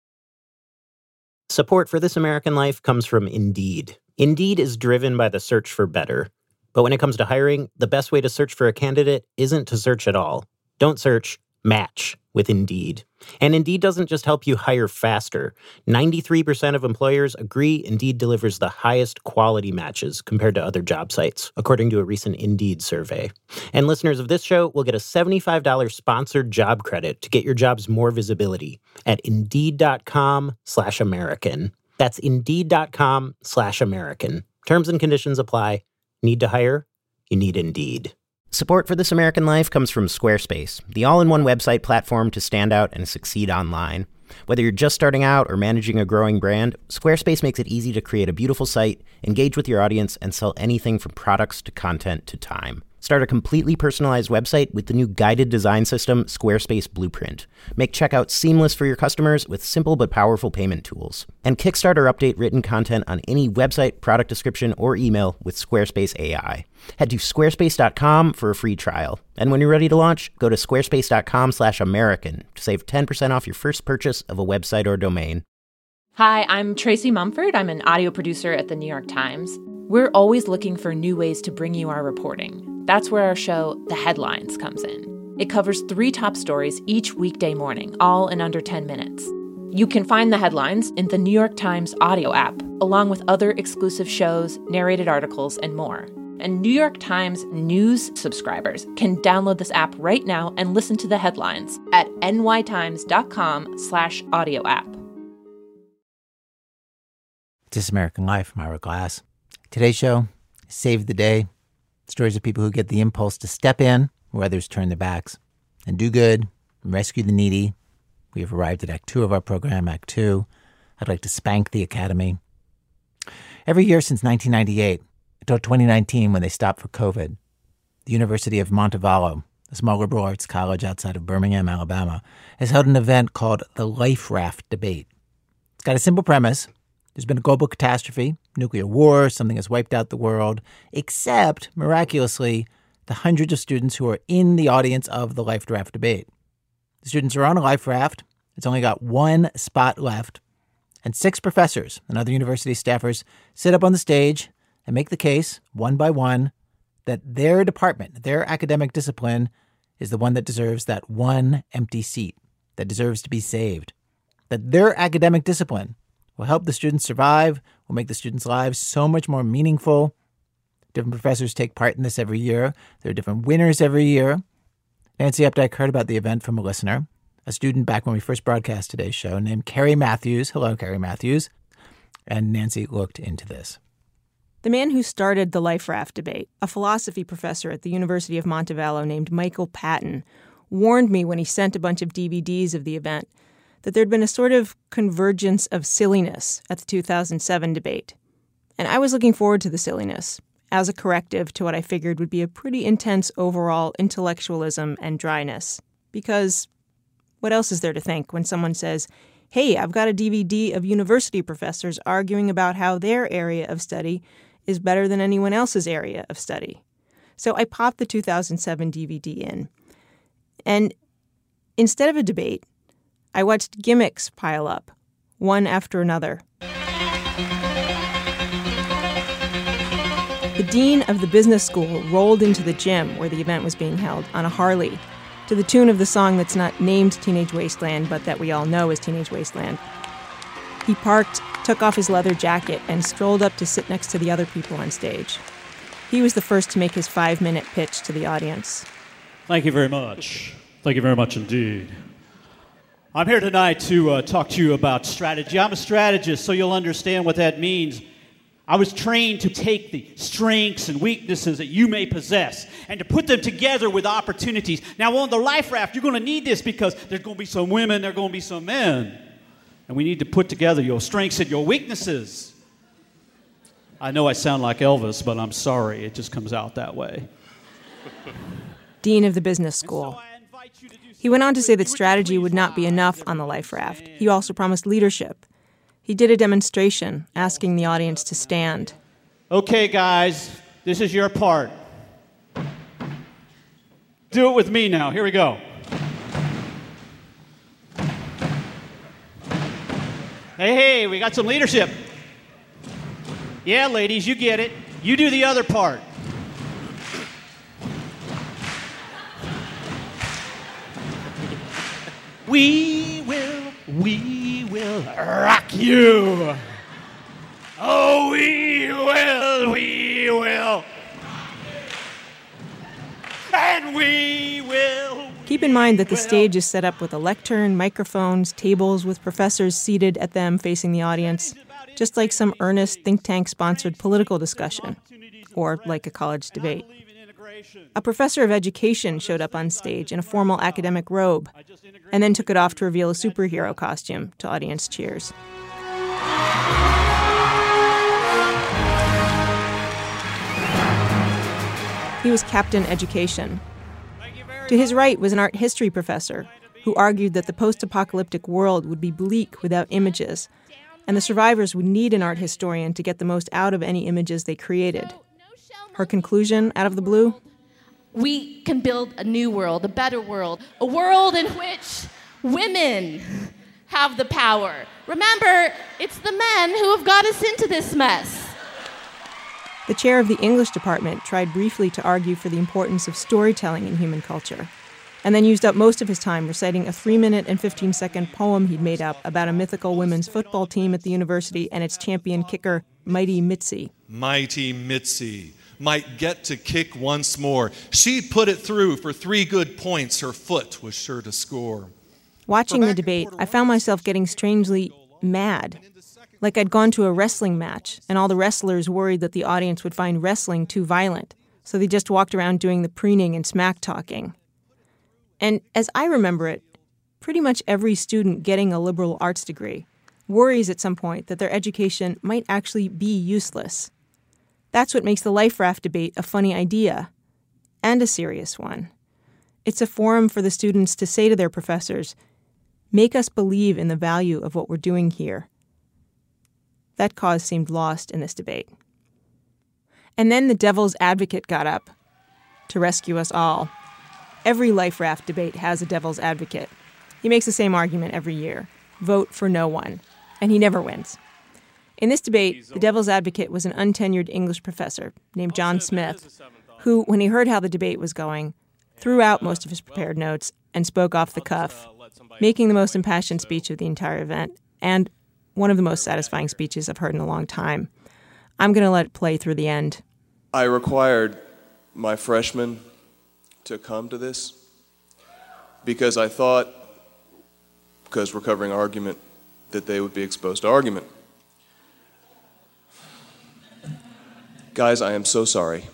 Support for This American Life comes from Indeed. Indeed is driven by the search for better. But when it comes to hiring, the best way to search for a candidate isn't to search at all. Don't search, match with Indeed. And Indeed doesn't just help you hire faster. 93% of employers agree Indeed delivers the highest quality matches compared to other job sites, according to a recent Indeed survey. And listeners of this show will get a $75 sponsored job credit to get your jobs more visibility at Indeed.com/American. That's Indeed.com/American. Terms and conditions apply. Need to hire? You need Indeed. Support for This American Life comes from Squarespace, the all-in-one website platform to stand out and succeed online. Whether you're just starting out or managing a growing brand, Squarespace makes it easy to create a beautiful site, engage with your audience, and sell anything from products to content to time. Start a completely personalized website with the new guided design system, Squarespace Blueprint. Make checkout seamless for your customers with simple but powerful payment tools. And kickstart or update written content on any website, product description, or email with Squarespace AI. Head to squarespace.com for a free trial. And when you're ready to launch, go to squarespace.com/American to save 10% off your first purchase of a website or domain. Hi, I'm Tracy Mumford. I'm an audio producer at the New York Times. We're always looking for new ways to bring you our reporting. That's where our show, The Headlines, comes in. It covers 3 top stories each weekday morning, all in under 10 minutes. You can find The Headlines in the New York Times audio app, along with other exclusive shows, narrated articles, and more. And New York Times News subscribers can download this app right now and listen to The Headlines at nytimes.com/audio app. This American Life, I'm Ira Glass. Today's show, Save the Day. Stories of people who get the impulse to step in where others turn their backs and do good and rescue the needy. We have arrived at Act 2 of our program, Act 2. I'd like to spank the Academy. Every year since 1998, until 2019 when they stopped for COVID, the University of Montevallo, a small liberal arts college outside of Birmingham, Alabama, has held an event called the Life Raft Debate. It's got a simple premise. There's been a global catastrophe, nuclear war, something has wiped out the world, except, miraculously, the hundreds of students who are in the audience of the Life Raft Debate. The students are on a life raft. It's only got 1 spot left. And 6 professors and other university staffers sit up on the stage and make the case, one by one, that their department, their academic discipline, is the one that deserves that one empty seat, that deserves to be saved. That their academic discipline will help the students survive, will make the students' lives so much more meaningful. Different professors take part in this every year. There are different winners every year. Nancy Updike heard about the event from a listener, a student back when we first broadcast today's show named Carrie Matthews. Hello, Carrie Matthews. And Nancy looked into this. The man who started the Life Raft debate, a philosophy professor at the University of Montevallo named Michael Patton, warned me when he sent a bunch of DVDs of the event that there'd been a sort of convergence of silliness at the 2007 debate. And I was looking forward to the silliness as a corrective to what I figured would be a pretty intense overall intellectualism and dryness. Because what else is there to think when someone says, hey, I've got a DVD of university professors arguing about how their area of study is better than anyone else's area of study? So I popped the 2007 DVD in. And instead of a debate, I watched gimmicks pile up, one after another. The dean of the business school rolled into the gym where the event was being held on a Harley to the tune of the song that's not named Teenage Wasteland, but that we all know as Teenage Wasteland. He parked, took off his leather jacket, and strolled up to sit next to the other people on stage. He was the first to make his 5-minute pitch to the audience. Thank you very much. Thank you very much indeed. I'm here tonight to talk to you about strategy. I'm a strategist, so you'll understand what that means. I was trained to take the strengths and weaknesses that you may possess and to put them together with opportunities. Now, on the Life Raft, you're going to need this because there's going to be some women, there are going to be some men. And we need to put together your strengths and your weaknesses. I know I sound like Elvis, but I'm sorry. It just comes out that way. Dean of the business school. He went on to say that strategy would not be enough on the Life Raft. He also promised leadership. He did a demonstration, asking the audience to stand. Okay, guys, this is your part. Do it with me now. Here we go. Hey, we got some leadership. Yeah, ladies, you get it. You do the other part. We will rock you. Oh, we will. And we will. Keep in mind that the stage is set up with a lectern, microphones, tables with professors seated at them facing the audience, just like some earnest think tank-sponsored political discussion, or like a college debate. A professor of education showed up on stage in a formal academic robe, and then took it off to reveal a superhero costume to audience cheers. He was Captain Education. To his right was an art history professor who argued that the post-apocalyptic world would be bleak without images, and the survivors would need an art historian to get the most out of any images they created. Her conclusion, out of the blue? We can build a new world, a better world, a world in which women have the power. Remember, it's the men who have got us into this mess. The chair of the English department tried briefly to argue for the importance of storytelling in human culture, and then used up most of his time reciting a 3-minute and 15-second poem he'd made up about a mythical women's football team at the university and its champion kicker, Mighty Mitzi. Mighty Mitzi might get to kick once more. She'd put it through for 3 good points. Her foot was sure to score. Watching the debate, I found myself getting strangely mad. Like I'd gone to a wrestling match, and all the wrestlers worried that the audience would find wrestling too violent, so they just walked around doing the preening and smack-talking. And as I remember it, pretty much every student getting a liberal arts degree worries at some point that their education might actually be useless. That's what makes the Life Raft debate a funny idea, and a serious one. It's a forum for the students to say to their professors, make us believe in the value of what we're doing here. That cause seemed lost in this debate. And then the devil's advocate got up to rescue us all. Every Life Raft debate has a devil's advocate. He makes the same argument every year. Vote for no one. And he never wins. In this debate, the devil's advocate was an untenured English professor named John Smith, who, when he heard how the debate was going, threw out most of his prepared notes and spoke off the cuff, making the most impassioned speech of the entire event, and one of the most satisfying speeches I've heard in a long time. I'm going to let it play through the end. I required my freshmen to come to this because I thought, because we're covering argument, that they would be exposed to argument. Guys, I am so sorry.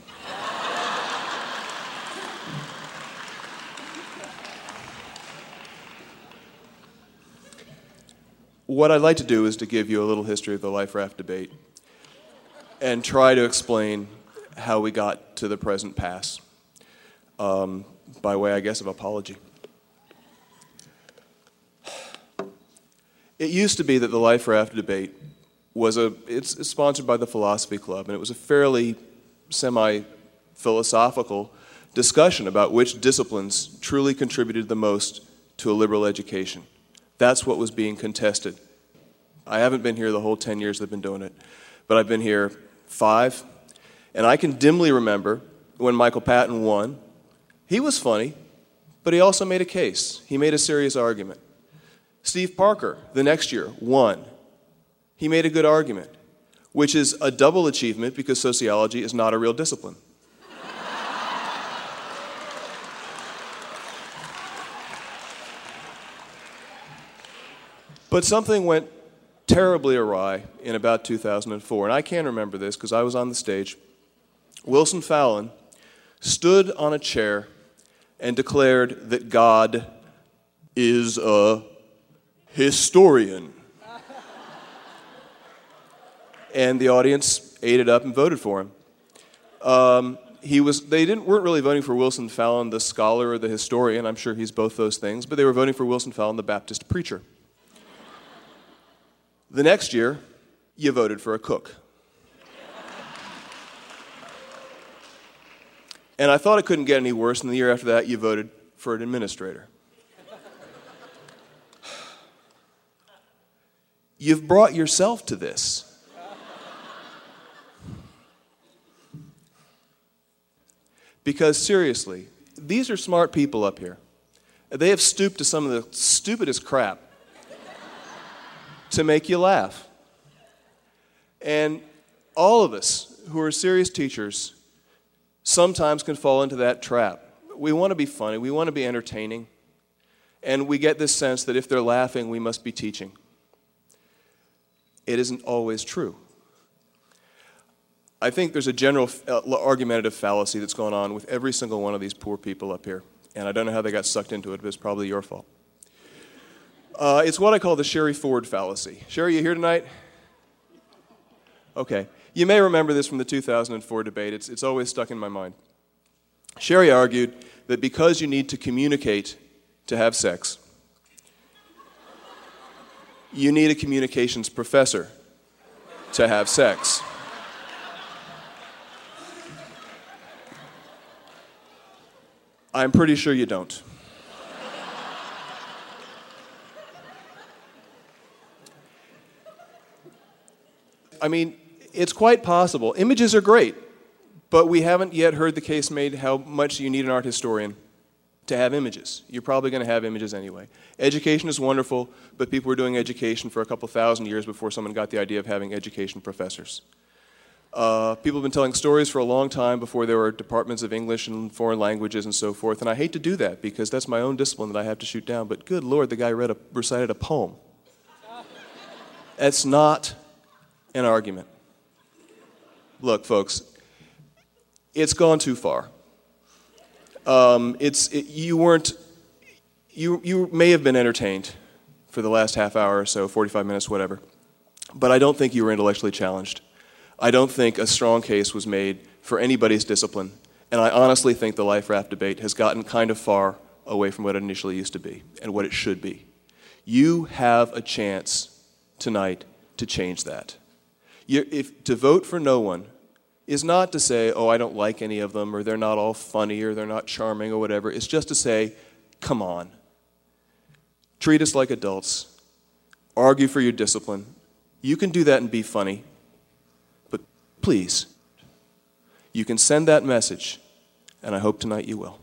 What I'd like to do is to give you a little history of the Life Raft debate and try to explain how we got to the present pass, by way, I guess, of apology. It used to be that the Life Raft debate was it's sponsored by the Philosophy Club, and it was a fairly semi-philosophical discussion about which disciplines truly contributed the most to a liberal education. That's what was being contested. I haven't been here the whole 10 years they've been doing it, but I've been here 5, and I can dimly remember when Michael Patton won. He was funny, but he also made a case. He made a serious argument. Steve Parker, the next year, won. He made a good argument, which is a double achievement because sociology is not a real discipline. But something went terribly awry in about 2004, and I can remember this because I was on the stage. Wilson Fallon stood on a chair and declared that God is a historian. And the audience ate it up and voted for him. They weren't really voting for Wilson Fallon, the scholar or the historian. I'm sure he's both those things, but they were voting for Wilson Fallon, the Baptist preacher. The next year, you voted for a cook. And I thought it couldn't get any worse, and the year after that, you voted for an administrator. You've brought yourself to this. Because seriously, these are smart people up here. They have stooped to some of the stupidest crap to make you laugh. And all of us who are serious teachers sometimes can fall into that trap. We want to be funny, we want to be entertaining, and we get this sense that if they're laughing, we must be teaching. It isn't always true. I think there's a general argumentative fallacy that's going on with every single one of these poor people up here, and I don't know how they got sucked into it, but it's probably your fault. It's what I call the Sherry Ford fallacy. Sherry, you here tonight? Okay. You may remember this from the 2004 debate. It's always stuck in my mind. Sherry argued that because you need to communicate to have sex, you need a communications professor to have sex. I'm pretty sure you don't. I mean, it's quite possible. Images are great, but we haven't yet heard the case made how much you need an art historian to have images. You're probably going to have images anyway. Education is wonderful, but people were doing education for a couple thousand years before someone got the idea of having education professors. People have been telling stories for a long time before there were departments of English and foreign languages and so forth, and I hate to do that because that's my own discipline that I have to shoot down, but good Lord, the guy recited a poem. That's not an argument. Look, folks, it's gone too far. You may have been entertained for the last half hour or so, 45 minutes, whatever, but I don't think you were intellectually challenged. I don't think a strong case was made for anybody's discipline, and I honestly think the Life Raft debate has gotten kind of far away from what it initially used to be and what it should be. You have a chance tonight to change that. To vote for no one is not to say, oh, I don't like any of them, or they're not all funny, or they're not charming, or whatever. It's just to say, come on. Treat us like adults. Argue for your discipline. You can do that and be funny, but please, you can send that message And I hope tonight you will.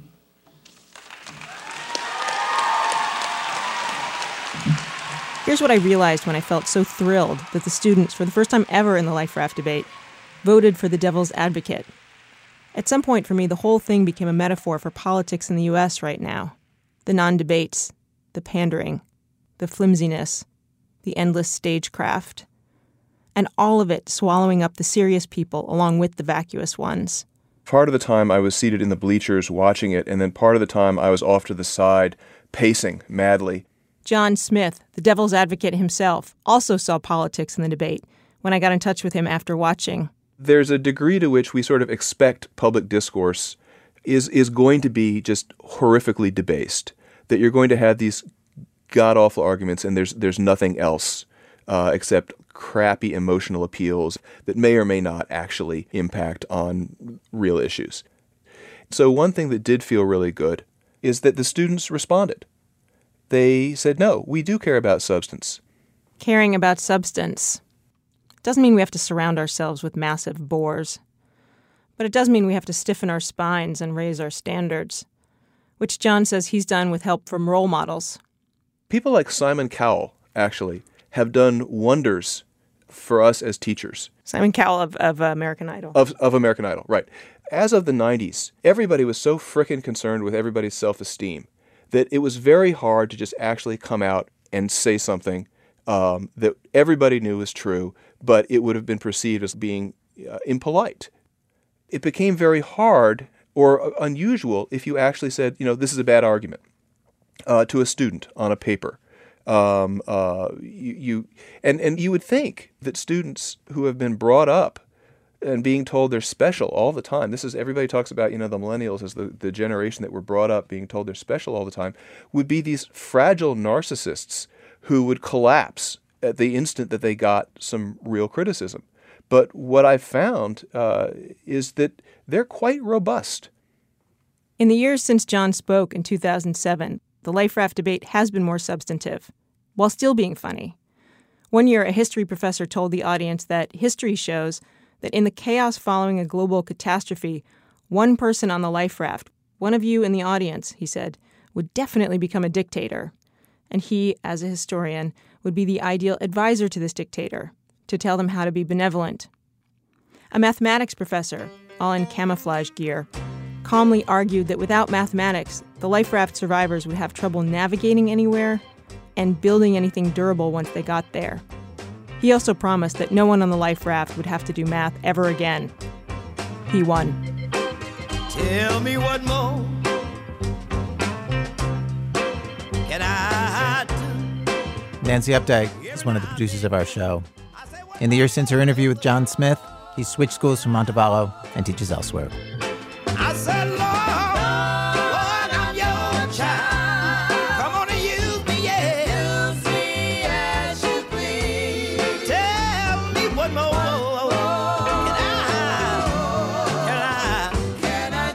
Here's what I realized when I felt so thrilled that the students, for the first time ever in the Life Raft debate, voted for the devil's advocate. At some point for me, the whole thing became a metaphor for politics in the U.S. right now. The non-debates, the pandering, the flimsiness, the endless stagecraft, and all of it swallowing up the serious people along with the vacuous ones. Part of the time I was seated in the bleachers watching it, and then part of the time I was off to the side, pacing madly. John Smith, the devil's advocate himself, also saw politics in the debate when I got in touch with him after watching. There's a degree to which we sort of expect public discourse is going to be just horrifically debased, that you're going to have these god-awful arguments and there's nothing else except crappy emotional appeals that may or may not actually impact on real issues. So one thing that did feel really good is that the students responded. They said, no, we do care about substance. Caring about substance doesn't mean we have to surround ourselves with massive bores. But it does mean we have to stiffen our spines and raise our standards, which John says he's done with help from role models. People like Simon Cowell, actually, have done wonders for us as teachers. Simon Cowell of American Idol. Of American Idol, right. As of the 90s, everybody was so frickin' concerned with everybody's self-esteem that it was very hard to just actually come out and say something that everybody knew was true, but it would have been perceived as being impolite. It became very hard or unusual if you actually said, this is a bad argument to a student on a paper. You would think that students who have been brought up and being told they're special all the time, everybody talks about, the millennials as the generation that were brought up being told they're special all the time, would be these fragile narcissists who would collapse at the instant that they got some real criticism. But what I've found is that they're quite robust. In the years since John spoke in 2007, the Life Raft debate has been more substantive, while still being funny. One year, a history professor told the audience that history shows that in the chaos following a global catastrophe, one person on the Life Raft, one of you in the audience, he said, would definitely become a dictator. And he, as a historian, would be the ideal advisor to this dictator, to tell them how to be benevolent. A mathematics professor, all in camouflage gear, calmly argued that without mathematics, the Life Raft survivors would have trouble navigating anywhere and building anything durable once they got there. He also promised that no one on the Life Raft would have to do math ever again. He won. Tell me what more can I do? Nancy Updike is one of the producers of our show. In the years since her interview with John Smith, he's switched schools from Montevallo and teaches elsewhere. I said, Lord, I'm your child. Come on and use me, yeah. Use me as you please. Tell me what more can I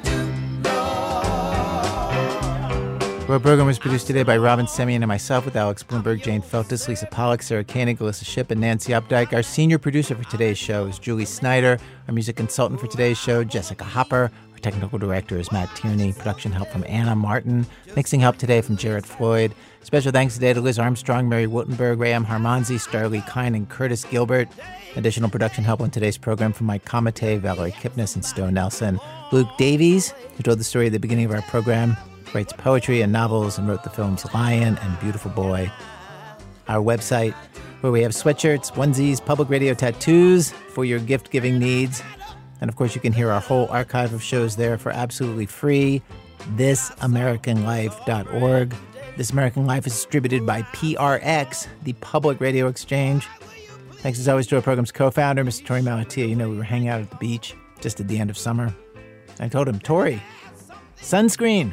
do, Lord? Our program was produced today by Robin Semien and myself, with Alex Bloomberg, Jane Feltus, Lisa Pollack, Sarah Koenig, Alyssa Shipp, and Nancy Updike. Our senior producer for today's show is Julie Snyder. Our music consultant for today's show, Jessica Hopper. Our technical director is Matt Tierney. Production help from Anna Martin. Mixing help today from Jarrett Floyd. Special thanks today to Liz Armstrong, Mary Wittenberg, Rayam Harmanzi, Starlee Kine, and Curtis Gilbert. Additional production help on today's program from Mike Comite, Valerie Kipnis, and Stowe Nelson. Luke Davies, who told the story at the beginning of our program, writes poetry and novels and wrote the films Lion and Beautiful Boy. Our website, where we have sweatshirts, onesies, public radio tattoos for your gift-giving needs. And, of course, you can hear our whole archive of shows there for absolutely free, thisamericanlife.org. This American Life is distributed by PRX, the Public Radio Exchange. Thanks, as always, to our program's co-founder, Mr. Tori Malatia. We were hanging out at the beach just at the end of summer. I told him, Tori, sunscreen.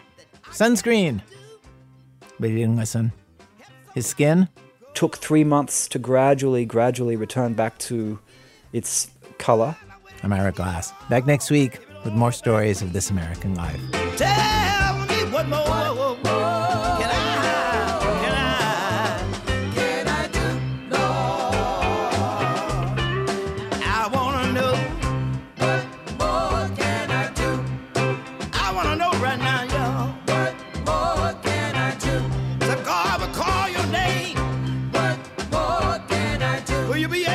But he didn't listen. His skin took 3 months to gradually return back to its color. I'm Ira Glass. Back next week with more stories of This American Life. Tell me what more can I do, Lord? I wanna know what more can I do?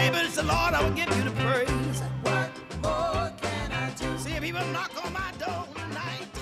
baby, it's the Lord I will give you the praise. What more can I do? See, people knock on my door tonight.